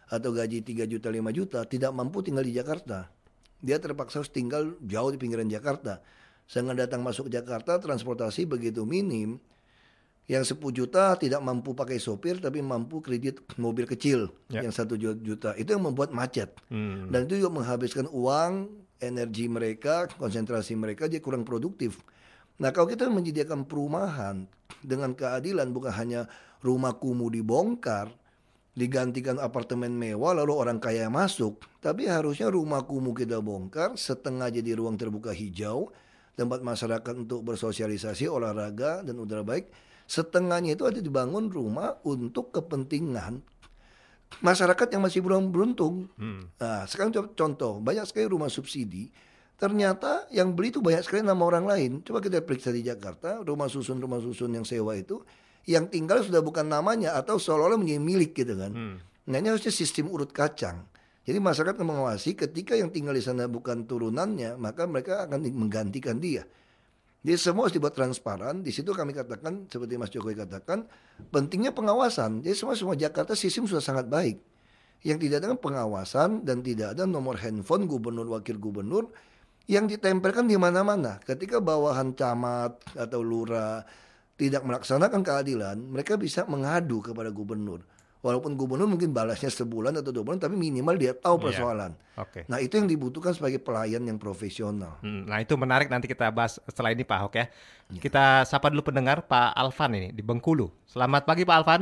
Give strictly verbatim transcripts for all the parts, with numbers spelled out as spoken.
atau gaji tiga juta, lima juta, tidak mampu tinggal di Jakarta. Dia terpaksa harus tinggal jauh di pinggiran Jakarta. Sehingga datang masuk ke Jakarta, transportasi begitu minim. Yang sepuluh juta tidak mampu pakai sopir, tapi mampu kredit mobil kecil Ya. yang satu juta. Itu yang membuat macet. Hmm. Dan itu juga menghabiskan uang, energi mereka, konsentrasi mereka, jadi kurang produktif. Nah, kalau kita menyediakan perumahan dengan keadilan, bukan hanya rumah kumuh dibongkar, digantikan apartemen mewah lalu orang kaya masuk, tapi harusnya rumah kumuh kita bongkar, setengah jadi ruang terbuka hijau, tempat masyarakat untuk bersosialisasi, olahraga dan udara baik. Setengahnya itu ada dibangun rumah untuk kepentingan masyarakat yang masih belum beruntung. Hmm. Nah, sekarang contoh, banyak sekali rumah subsidi. Ternyata yang beli itu banyak sekali nama orang lain. Coba kita periksa di Jakarta, rumah susun-rumah susun yang sewa itu, yang tinggal sudah bukan namanya atau seolah-olah menjadi milik gitu kan. Hmm. Nah, ini harusnya sistem urut kacang. Jadi masyarakat mengawasi ketika yang tinggal di sana bukan turunannya, maka mereka akan menggantikan dia. Jadi semua harus dibuat transparan. Di situ kami katakan, seperti Mas Jokowi katakan, pentingnya pengawasan. Jadi semua semua Jakarta sistem sudah sangat baik. Yang tidak ada pengawasan dan tidak ada nomor handphone gubernur wakil gubernur yang ditempelkan di mana-mana. Ketika bawahan camat atau lurah tidak melaksanakan keadilan, mereka bisa mengadu kepada gubernur. Walaupun gubernur mungkin balasnya sebulan atau dua bulan, tapi minimal dia tahu persoalan. Yeah. Okay. Nah, itu yang dibutuhkan sebagai pelayan yang profesional. Hmm, nah, itu menarik, nanti kita bahas setelah ini Pak Ahok ya. Yeah. Kita sapa dulu pendengar, Pak Alvan ini di Bengkulu. Selamat pagi Pak Alvan.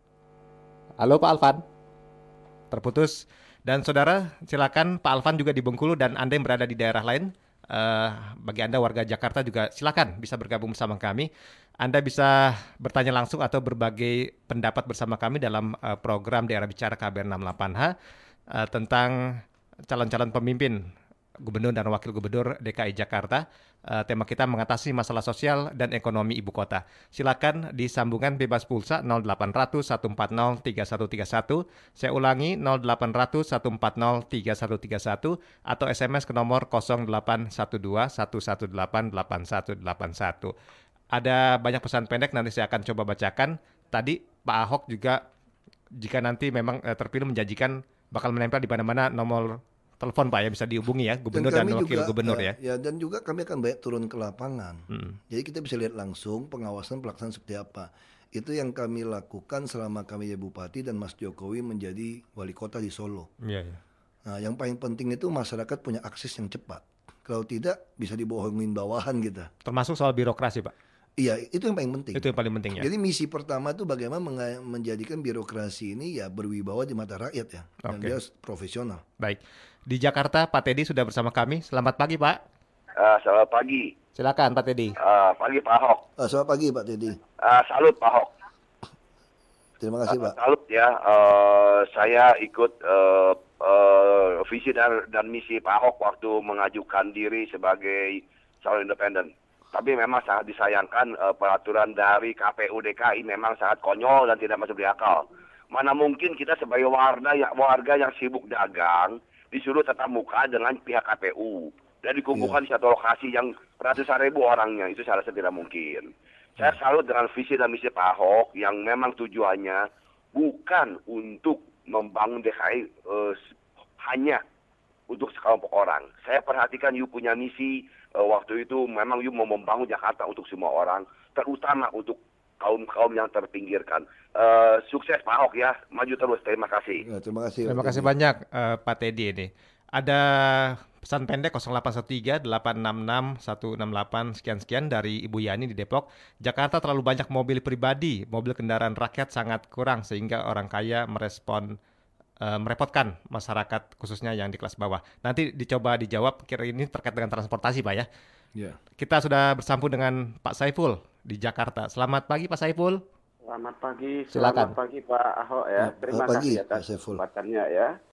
Halo Pak Alvan. Terputus. Dan saudara, silakan Pak Alvan juga di Bengkulu dan Anda yang berada di daerah lain. Uh, bagi Anda warga Jakarta juga silakan bisa bergabung bersama kami. Anda bisa bertanya langsung atau berbagai pendapat bersama kami dalam uh, program Daerah Bicara K B R enam puluh delapan H uh, tentang calon-calon pemimpin gubernur dan wakil gubernur D K I Jakarta. Uh, tema kita mengatasi masalah sosial dan ekonomi ibu kota. Silakan di sambungan bebas pulsa nol delapan nol nol satu empat nol tiga satu tiga satu. Saya ulangi nol delapan nol nol satu empat nol tiga satu tiga satu atau S M S ke nomor nol delapan satu dua satu satu delapan delapan satu delapan satu. Ada banyak pesan pendek, nanti saya akan coba bacakan. Tadi Pak Ahok juga jika nanti memang eh, terpilih menjanjikan bakal menempel di mana-mana nomor telepon Pak ya, bisa dihubungi ya gubernur dan, dan wakil juga, gubernur ya. Ya dan juga kami akan banyak turun ke lapangan. Hmm. Jadi kita bisa lihat langsung pengawasan pelaksanaan seperti apa. Itu yang kami lakukan selama kami jadi bupati dan Mas Jokowi menjadi wali kota di Solo. Iya, iya. Nah, yang paling penting itu masyarakat punya akses yang cepat. Kalau tidak bisa dibohongin bawahan kita. Termasuk soal birokrasi Pak. Iya, itu yang paling penting. Itu yang paling penting ya. Jadi misi pertama itu bagaimana menjadikan birokrasi ini ya berwibawa di mata rakyat ya. Dan okay. dia profesional. Baik. Di Jakarta, Pak Teddy sudah bersama kami. Selamat pagi, Pak. Uh, selamat pagi. Silakan, Pak Teddy. Uh, pagi, Pak Ahok. Uh, selamat pagi, Pak Teddy. Uh, salut, Pak Ahok. Terima kasih, uh, Pak. Salut ya. Uh, saya ikut uh, uh, visi dan, dan misi Pak Ahok waktu mengajukan diri sebagai calon independen. Tapi memang sangat disayangkan uh, peraturan dari K P U D K I memang sangat konyol dan tidak masuk di akal. Mana mungkin kita sebagai warga yang, warga yang sibuk dagang disuruh tatap muka dengan pihak K P U dan dikumpulkan yeah. di satu lokasi yang ratusan ribu orangnya. Itu saya rasa tidak mungkin. Saya salut dengan visi dan misi Pak Ahok yang memang tujuannya bukan untuk membangun D K I uh, hanya untuk sekelompok orang. Saya perhatikan you punya misi uh, waktu itu memang you mau membangun Jakarta untuk semua orang, terutama untuk kaum-kaum yang terpinggirkan. Uh, sukses Pak Ahok ya, maju terus. Terima kasih. Ya, terima kasih. Terima kasih banyak uh, Pak Teddy ini. Ada pesan pendek nol delapan satu tiga delapan enam enam satu enam delapan sekian-sekian dari Ibu Yani di Depok. Jakarta terlalu banyak mobil pribadi, mobil kendaraan rakyat sangat kurang sehingga orang kaya merespon uh, merepotkan masyarakat khususnya yang di kelas bawah. Nanti dicoba dijawab, kira ini terkait dengan transportasi Pak ya. Yeah. Kita sudah bersambung dengan Pak Saiful di Jakarta. Selamat pagi Pak Saiful. Selamat pagi, Silakan. Selamat pagi Pak Ahok ya. Terima pagi, kasih atas kesempatannya ya.